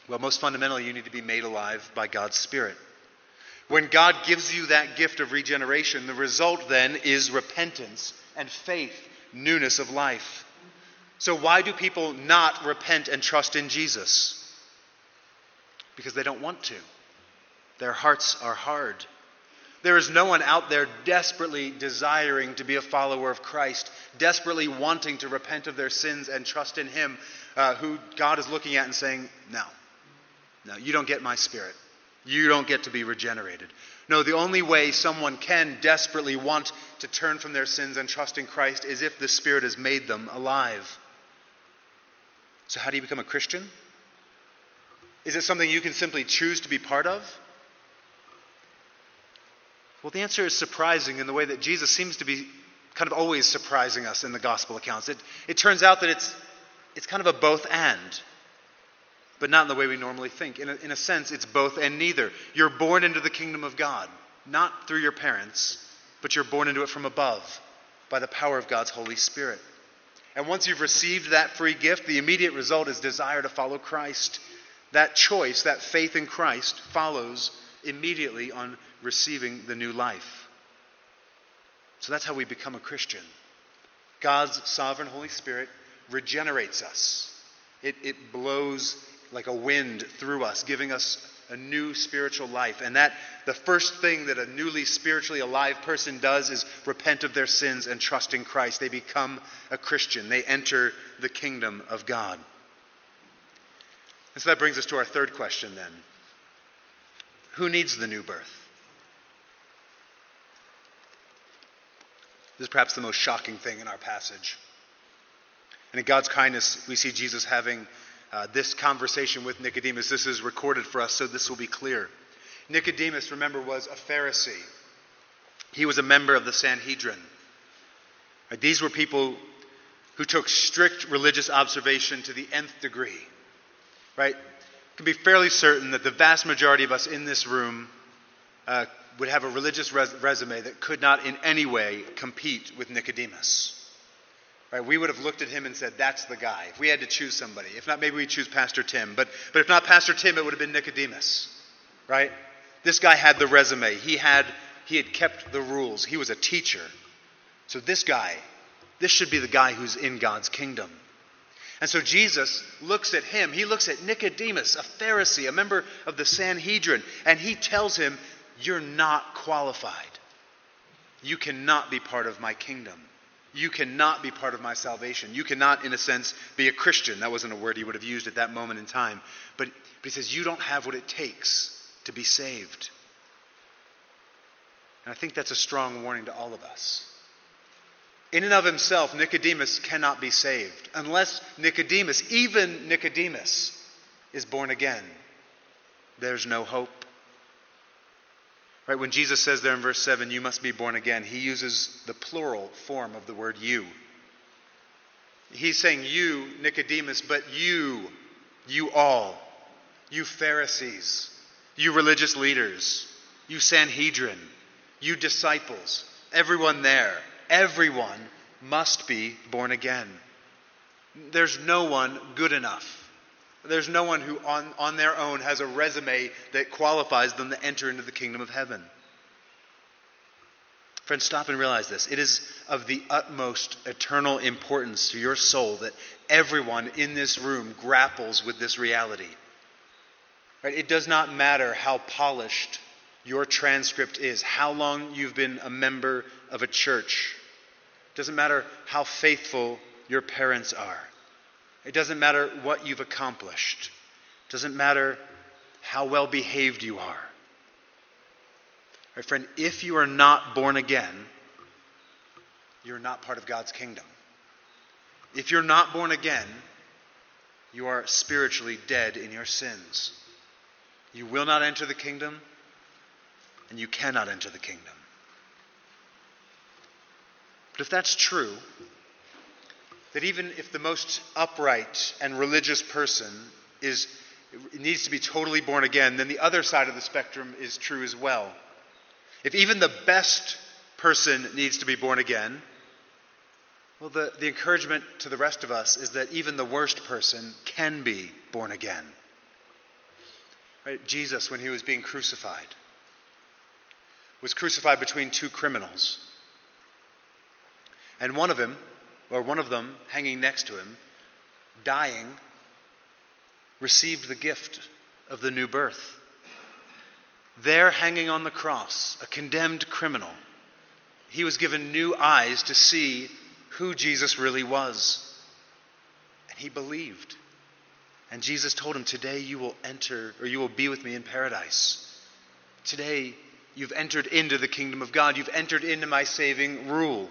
Speaker 1: Well, most fundamentally, you need to be made alive by God's Spirit. When God gives you that gift of regeneration, the result then is repentance and faith, newness of life. So why do people not repent and trust in Jesus? Because they don't want to. Their hearts are hard. There is no one out there desperately desiring to be a follower of Christ, desperately wanting to repent of their sins and trust in Him, who God is looking at and saying, no, you don't get my Spirit. You don't get to be regenerated. No, the only way someone can desperately want to turn from their sins and trust in Christ is if the Spirit has made them alive. So how do you become a Christian? Is it something you can simply choose to be part of? Well, the answer is surprising in the way that Jesus seems to be kind of always surprising us in the gospel accounts. It turns out that it's kind of a both and, but not in the way we normally think. In a sense, it's both and neither. You're born into the kingdom of God, not through your parents, but you're born into it from above by the power of God's Holy Spirit. And once you've received that free gift, the immediate result is desire to follow Christ. That choice, that faith in Christ, follows immediately on receiving the new life. So that's how we become a Christian. God's sovereign Holy Spirit regenerates us. It blows like a wind through us, giving us a new spiritual life. And that the first thing that a newly spiritually alive person does is repent of their sins and trust in Christ. They become a Christian. They enter the kingdom of God. And so that brings us to our third question then. Who needs the new birth? This is perhaps the most shocking thing in our passage. And in God's kindness, we see Jesus having this conversation with Nicodemus. This is recorded for us, so this will be clear. Nicodemus, remember, was a Pharisee. He was a member of the Sanhedrin. Right, these were people who took strict religious observation to the nth degree. Right? It can be fairly certain that the vast majority of us in this room would have a religious resume that could not in any way compete with Nicodemus. Right? We would have looked at him and said, that's the guy. If we had to choose somebody. If not, maybe we'd choose Pastor Tim. But if not Pastor Tim, it would have been Nicodemus. Right? This guy had the resume. He had kept the rules. He was a teacher. So this should be the guy who's in God's kingdom. And so Jesus looks at him. He looks at Nicodemus, a Pharisee, a member of the Sanhedrin, and he tells him, you're not qualified. You cannot be part of my kingdom. You cannot be part of my salvation. You cannot, in a sense, be a Christian. That wasn't a word he would have used at that moment in time. But he says, you don't have what it takes to be saved. And I think that's a strong warning to all of us. In and of himself, Nicodemus cannot be saved unless Nicodemus, even Nicodemus, is born again. There's no hope. Right, when Jesus says there in verse 7, you must be born again, he uses the plural form of the word you. He's saying you, Nicodemus, but you all, you Pharisees, you religious leaders, you Sanhedrin, you disciples, everyone there, everyone must be born again. There's no one good enough. There's no one who on their own has a resume that qualifies them to enter into the kingdom of heaven. Friends, stop and realize this. It is of the utmost eternal importance to your soul that everyone in this room grapples with this reality. Right? It does not matter how polished your transcript is, how long you've been a member of a church. It doesn't matter how faithful your parents are. It doesn't matter what you've accomplished. It doesn't matter how well behaved you are. Right, friend, if you are not born again, you're not part of God's kingdom. If you're not born again, you are spiritually dead in your sins. You will not enter the kingdom, and you cannot enter the kingdom. But if that's true, that even if the most upright and religious person needs to be totally born again, then the other side of the spectrum is true as well. If even the best person needs to be born again, well, the encouragement to the rest of us is that even the worst person can be born again. Right? Jesus, when he was being crucified, was crucified between two criminals. And one of them hanging next to him, dying, received the gift of the new birth. There, hanging on the cross, a condemned criminal, he was given new eyes to see who Jesus really was. And he believed. And Jesus told him, today you will be with me in paradise. Today you've entered into the kingdom of God. You've entered into my saving rule.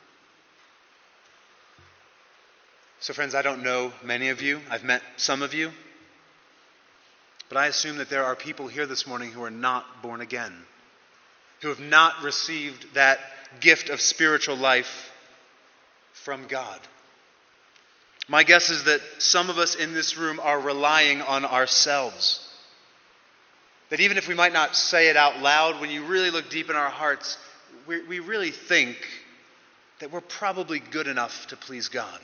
Speaker 1: So friends, I don't know many of you. I've met some of you. But I assume that there are people here this morning who are not born again, who have not received that gift of spiritual life from God. My guess is that some of us in this room are relying on ourselves. That even if we might not say it out loud, when you really look deep in our hearts, we really think that we're probably good enough to please God.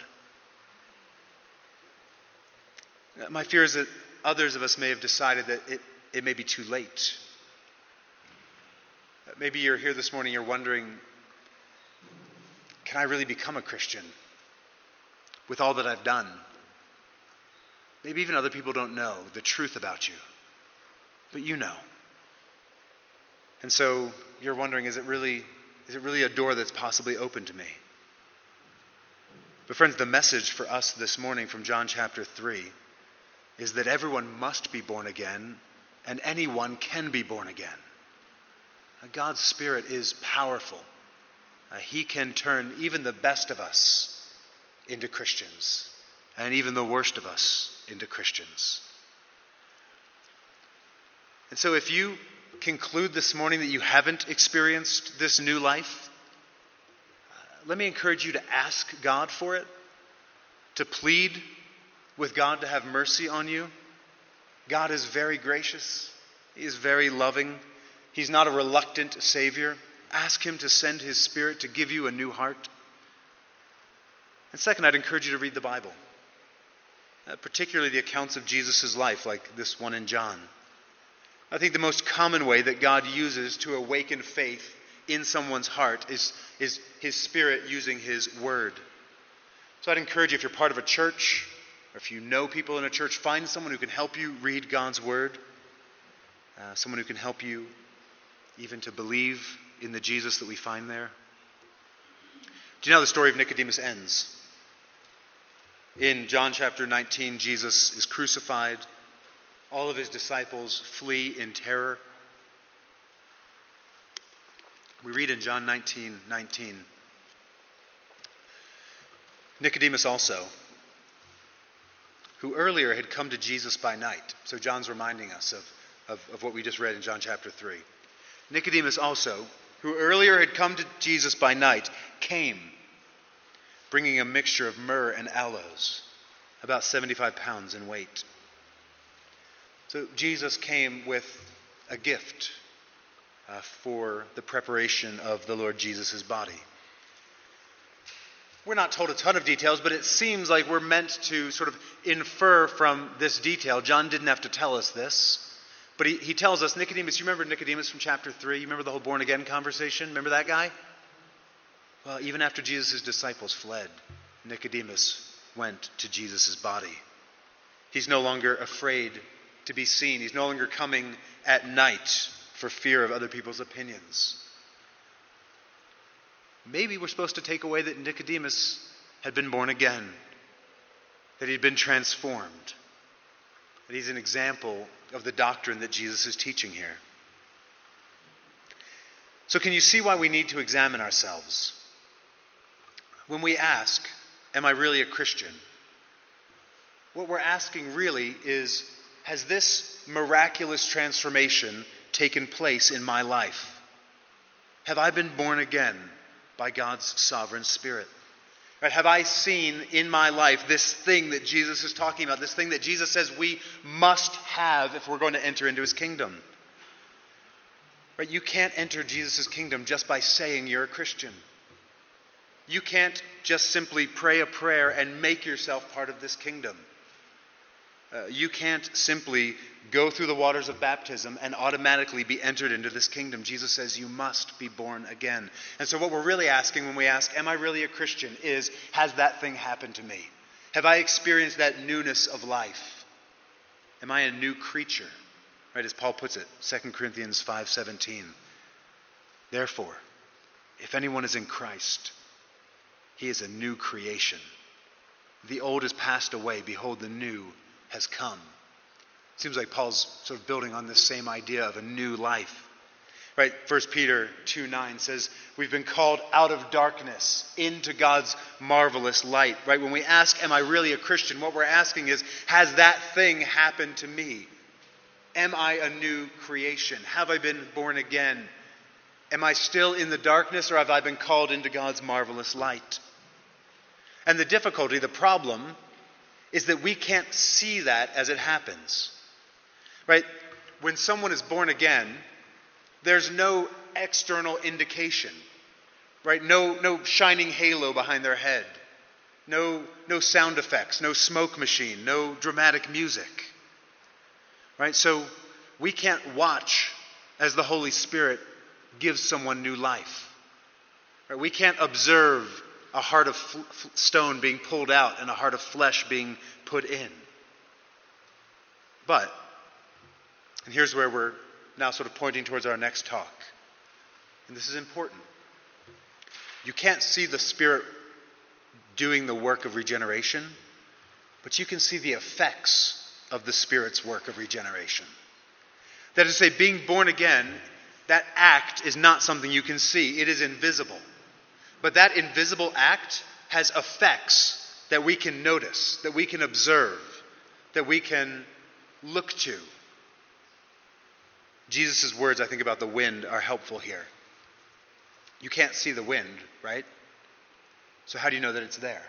Speaker 1: My fear is that others of us may have decided that it may be too late. Maybe you're here this morning, you're wondering, can I really become a Christian with all that I've done? Maybe even other people don't know the truth about you, but you know. And so you're wondering, is it really a door that's possibly open to me? But friends, the message for us this morning from John chapter 3 is that everyone must be born again, and anyone can be born again. God's Spirit is powerful. He can turn even the best of us into Christians, and even the worst of us into Christians. And so if you conclude this morning that you haven't experienced this new life, let me encourage you to ask God for it, to plead with God to have mercy on you. God is very gracious. He is very loving. He's not a reluctant Savior. Ask him to send his Spirit to give you a new heart. And second, I'd encourage you to read the Bible, particularly the accounts of Jesus' life, like this one in John. I think the most common way that God uses to awaken faith in someone's heart is his Spirit using his Word. So I'd encourage you, if you're part of a church, or if you know people in a church, find someone who can help you read God's Word. Someone who can help you even to believe in the Jesus that we find there. Do you know how the story of Nicodemus ends? In John chapter 19, Jesus is crucified. All of his disciples flee in terror. We read in John 19:19. Nicodemus also, who earlier had come to Jesus by night. So John's reminding us of what we just read in John chapter 3. Nicodemus also, who earlier had come to Jesus by night, came, bringing a mixture of myrrh and aloes, about 75 pounds in weight. So Jesus came with a gift for the preparation of the Lord Jesus' body. We're not told a ton of details, but it seems like we're meant to sort of infer from this detail. John didn't have to tell us this, but he tells us, Nicodemus, you remember Nicodemus from chapter 3? You remember the whole born again conversation? Remember that guy? Well, even after Jesus' disciples fled, Nicodemus went to Jesus' body. He's no longer afraid to be seen. He's no longer coming at night for fear of other people's opinions. Maybe we're supposed to take away that Nicodemus had been born again, that he'd been transformed, that he's an example of the doctrine that Jesus is teaching here. So can you see why we need to examine ourselves? When we ask, am I really a Christian? What we're asking really is, has this miraculous transformation taken place in my life? Have I been born again by God's sovereign Spirit? Right? Have I seen in my life this thing that Jesus is talking about, this thing that Jesus says we must have if we're going to enter into his kingdom? Right? You can't enter Jesus' kingdom just by saying you're a Christian. You can't just simply pray a prayer and make yourself part of this kingdom. You can't simply go through the waters of baptism and automatically be entered into this kingdom. Jesus says you must be born again. And so what we're really asking when we ask, am I really a Christian, is, has that thing happened to me? Have I experienced that newness of life? Am I a new creature? Right, as Paul puts it, 2 Corinthians 5:17. Therefore, if anyone is in Christ, he is a new creation. The old has passed away. Behold, the new has come. Seems like Paul's sort of building on this same idea of a new life. Right, 1 Peter 2:9 says, we've been called out of darkness into God's marvelous light. Right, when we ask, am I really a Christian? What we're asking is, has that thing happened to me? Am I a new creation? Have I been born again? Am I still in the darkness, or have I been called into God's marvelous light? And the difficulty, the problem, is that we can't see that as it happens. Right? When someone is born again, there's no external indication. Right? No shining halo behind their head. No sound effects, no smoke machine, no dramatic music. Right? So we can't watch as the Holy Spirit gives someone new life. Right? We can't observe a heart of stone being pulled out and a heart of flesh being put in. But, and here's where we're now sort of pointing towards our next talk. And this is important. You can't see the Spirit doing the work of regeneration, but you can see the effects of the Spirit's work of regeneration. That is to say, being born again, that act is not something you can see. It is invisible. But that invisible act has effects that we can notice, that we can observe, that we can look to. Jesus' words, I think, about the wind are helpful here. You can't see the wind, right? So how do you know that it's there?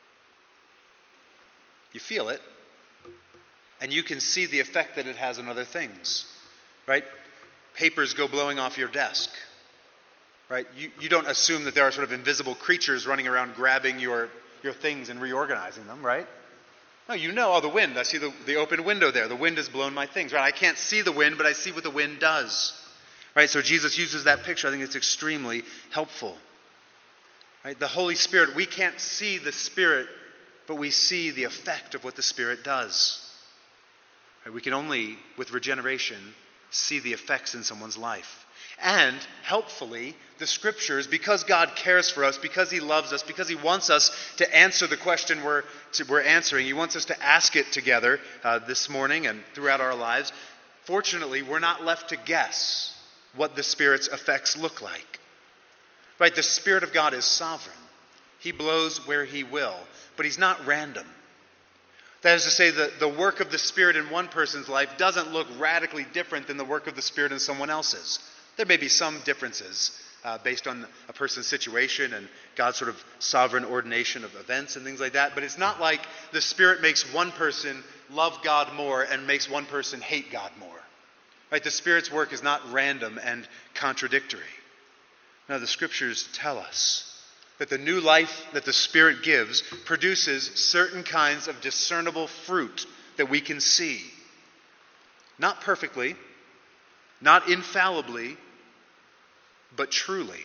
Speaker 1: You feel it, and you can see the effect that it has on other things, right? Papers go blowing off your desk, right? You don't assume that there are sort of invisible creatures running around grabbing your things and reorganizing them, right? No, you know, the wind. I see the open window there. The wind has blown my things, right? I can't see the wind, but I see what the wind does, right? So Jesus uses that picture. I think it's extremely helpful, right? The Holy Spirit, we can't see the Spirit, but we see the effect of what the Spirit does. Right? We can only, with regeneration, see the effects in someone's life. And, helpfully, the Scriptures, because God cares for us, because He loves us, because He wants us to answer the question we're answering, He wants us to ask it together this morning and throughout our lives. Fortunately, we're not left to guess what the Spirit's effects look like. Right? The Spirit of God is sovereign. He blows where He will, but He's not random. That is to say, that the work of the Spirit in one person's life doesn't look radically different than the work of the Spirit in someone else's. There may be some differences based on a person's situation and God's sort of sovereign ordination of events and things like that, but it's not like the Spirit makes one person love God more and makes one person hate God more. Right? The Spirit's work is not random and contradictory. Now, the Scriptures tell us that the new life that the Spirit gives produces certain kinds of discernible fruit that we can see. Not perfectly, not infallibly, but truly.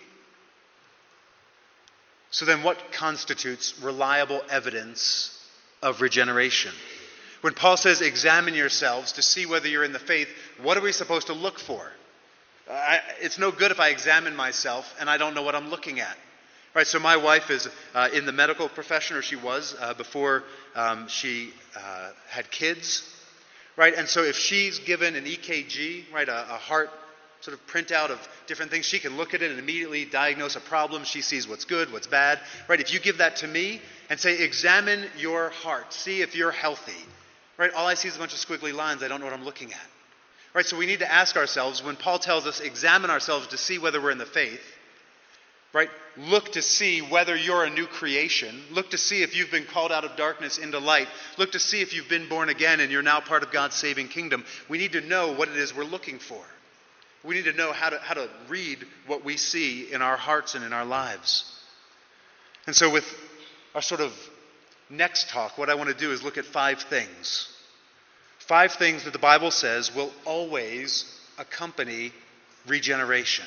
Speaker 1: So then what constitutes reliable evidence of regeneration? When Paul says, examine yourselves to see whether you're in the faith, what are we supposed to look for? It's no good if I examine myself and I don't know what I'm looking at. Right, so my wife is in the medical profession, or she was before she had kids. Right, and so if she's given an EKG, right, a heart sort of printout of different things, she can look at it and immediately diagnose a problem. She sees what's good, what's bad. Right, if you give that to me and say, examine your heart, see if you're healthy. Right, all I see is a bunch of squiggly lines. I don't know what I'm looking at. Right, so we need to ask ourselves, when Paul tells us examine ourselves to see whether we're in the faith, right? Look to see whether you're a new creation. Look to see if you've been called out of darkness into light. Look to see if you've been born again and you're now part of God's saving kingdom. We need to know what it is we're looking for. We need to know how to read what we see in our hearts and in our lives. And so with our sort of next talk, what I want to do is look at 5 things. 5 things that the Bible says will always accompany regeneration.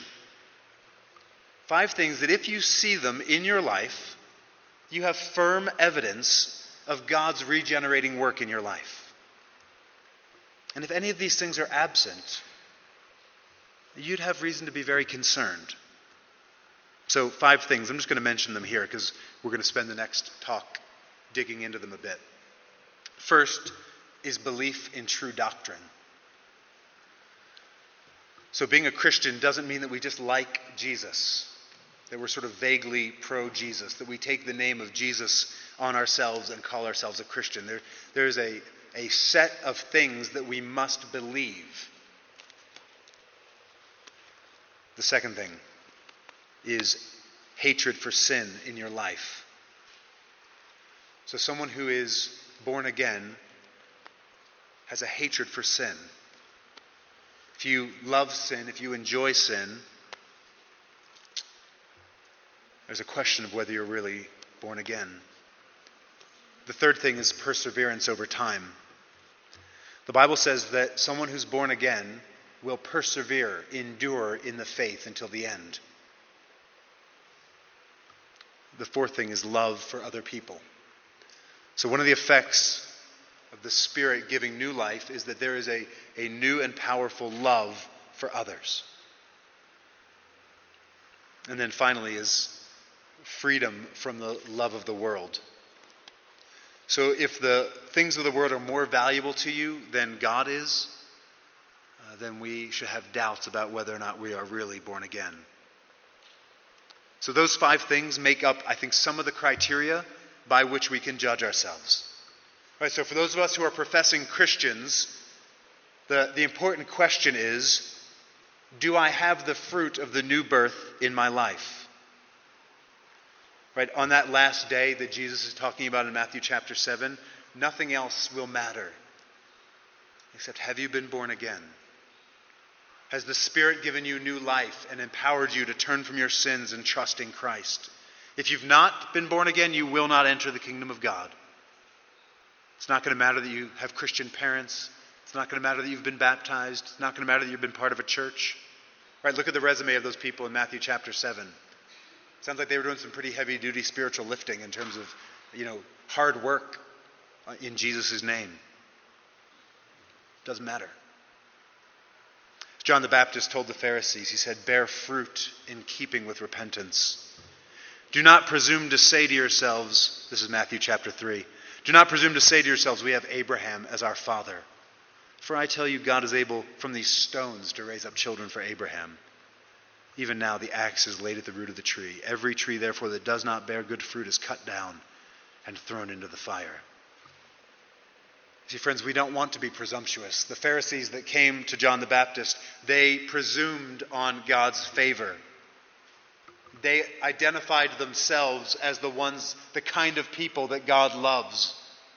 Speaker 1: 5 things that if you see them in your life, you have firm evidence of God's regenerating work in your life. And if any of these things are absent, you'd have reason to be very concerned. So 5 things, I'm just going to mention them here because we're going to spend the next talk digging into them a bit. First is belief in true doctrine. So being a Christian doesn't mean that we just like Jesus, that we're sort of vaguely pro-Jesus, that we take the name of Jesus on ourselves and call ourselves a Christian. There's a set of things that we must believe. The second thing is hatred for sin in your life. So someone who is born again has a hatred for sin. If you love sin, if you enjoy sin, there's a question of whether you're really born again. The third thing is perseverance over time. The Bible says that someone who's born again will persevere, endure in the faith until the end. The fourth thing is love for other people. So one of the effects of the Spirit giving new life is that there is a new and powerful love for others. And then finally is freedom from the love of the world. So if the things of the world are more valuable to you than God is, then we should have doubts about whether or not we are really born again. So those 5 things make up, I think, some of the criteria by which we can judge ourselves. Right, so for those of us who are professing Christians, the important question is, do I have the fruit of the new birth in my life? Right, on that last day that Jesus is talking about in Matthew chapter 7, nothing else will matter except, have you been born again? Has the Spirit given you new life and empowered you to turn from your sins and trust in Christ? If you've not been born again, you will not enter the kingdom of God. It's not going to matter that you have Christian parents. It's not going to matter that you've been baptized. It's not going to matter that you've been part of a church. Right, look at the resume of those people in Matthew chapter 7. Sounds like they were doing some pretty heavy-duty spiritual lifting in terms of, hard work in Jesus' name. Doesn't matter. John the Baptist told the Pharisees, he said, bear fruit in keeping with repentance. Do not presume to say to yourselves, this is Matthew chapter 3, do not presume to say to yourselves, we have Abraham as our father. For I tell you, God is able from these stones to raise up children for Abraham. Even now the axe is laid at the root of the tree. Every tree, therefore, that does not bear good fruit is cut down and thrown into the fire. See, friends, we don't want to be presumptuous. The Pharisees that came to John the Baptist, they presumed on God's favor. They identified themselves as the kind of people that God loves.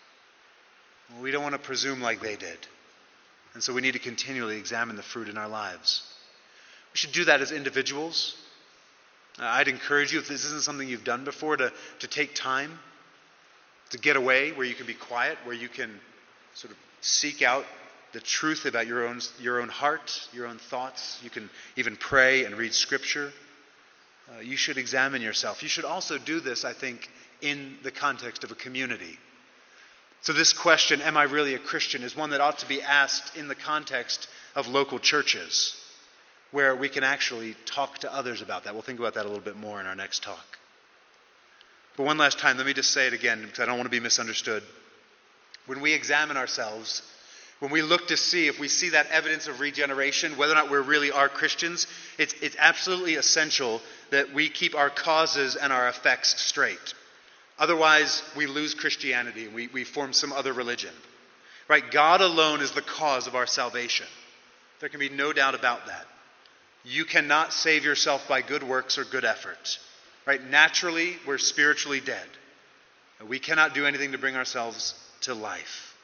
Speaker 1: We don't want to presume like they did. And so we need to continually examine the fruit in our lives. We should do that as individuals. I'd encourage you, if this isn't something you've done before, to take time to get away where you can be quiet, where you can sort of seek out the truth about your own heart, your own thoughts. You can even pray and read Scripture. You should examine yourself. You should also do this, I think, in the context of a community. So this question, am I really a Christian, is one that ought to be asked in the context of local churches, where we can actually talk to others about that. We'll think about that a little bit more in our next talk. But one last time, let me just say it again, because I don't want to be misunderstood. When we examine ourselves, when we look to see if we see that evidence of regeneration, whether or not we really are Christians, it's absolutely essential that we keep our causes and our effects straight. Otherwise, we lose Christianity and we form some other religion. Right? God alone is the cause of our salvation. There can be no doubt about that. You cannot save yourself by good works or good effort. Right? Naturally, we're spiritually dead. We cannot do anything to bring ourselves to life.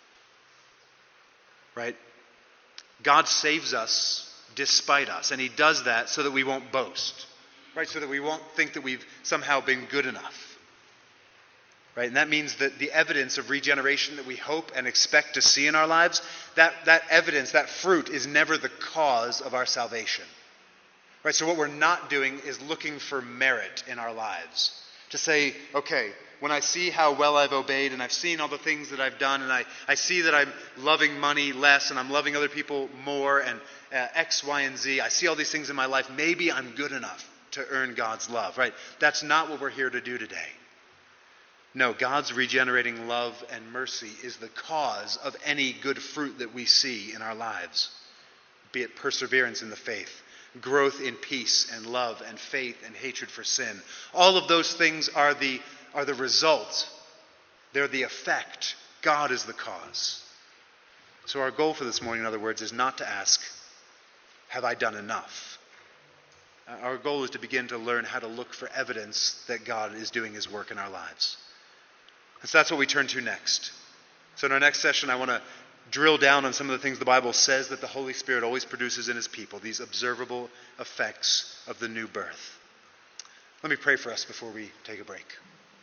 Speaker 1: Right? God saves us despite us, and He does that so that we won't boast. Right? So that we won't think that we've somehow been good enough. right? And that means that the evidence of regeneration that we hope and expect to see in our lives, that evidence, that fruit, is never the cause of our salvation. Right? So what we're not doing is looking for merit in our lives. To say, okay, when I see how well I've obeyed and I've seen all the things that I've done and I see that I'm loving money less and I'm loving other people more and X, Y, and Z, I see all these things in my life, maybe I'm good enough to earn God's love, right? That's not what we're here to do today. No, God's regenerating love and mercy is the cause of any good fruit that we see in our lives, be it perseverance in the faith, growth in peace and love and faith and hatred for sin. All of those things are the result. They're the effect. God is the cause. So our goal for this morning, in other words, is not to ask, have I done enough? Our goal is to begin to learn how to look for evidence that God is doing his work in our lives. And so that's what we turn to next. So in our next session, I want to drill down on some of the things the Bible says that the Holy Spirit always produces in his people, these observable effects of the new birth. Let me pray for us before we take a break.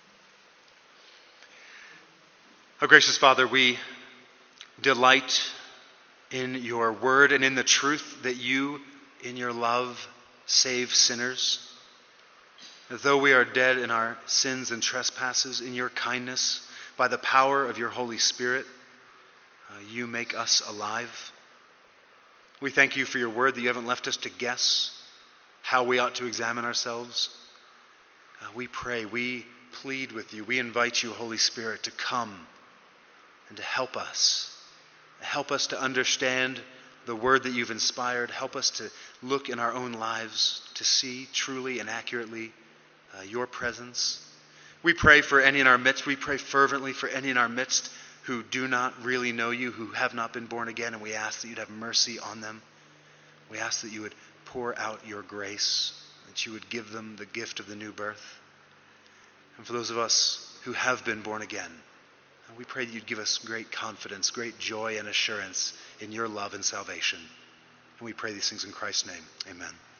Speaker 1: Our gracious Father, we delight in your word and in the truth that you, in your love, save sinners. That though we are dead in our sins and trespasses, in your kindness, by the power of your Holy Spirit, you make us alive. We thank you for your word that you haven't left us to guess how we ought to examine ourselves. We pray, we plead with you, we invite you, Holy Spirit, to come and to help us. Help us to understand the word that you've inspired. Help us to look in our own lives to see truly and accurately your presence. We pray for any in our midst. We pray fervently for any in our midst who do not really know you, who have not been born again, and we ask that you'd have mercy on them. We ask that you would pour out your grace, that you would give them the gift of the new birth. And for those of us who have been born again, we pray that you'd give us great confidence, great joy and assurance in your love and salvation. And we pray these things in Christ's name. Amen.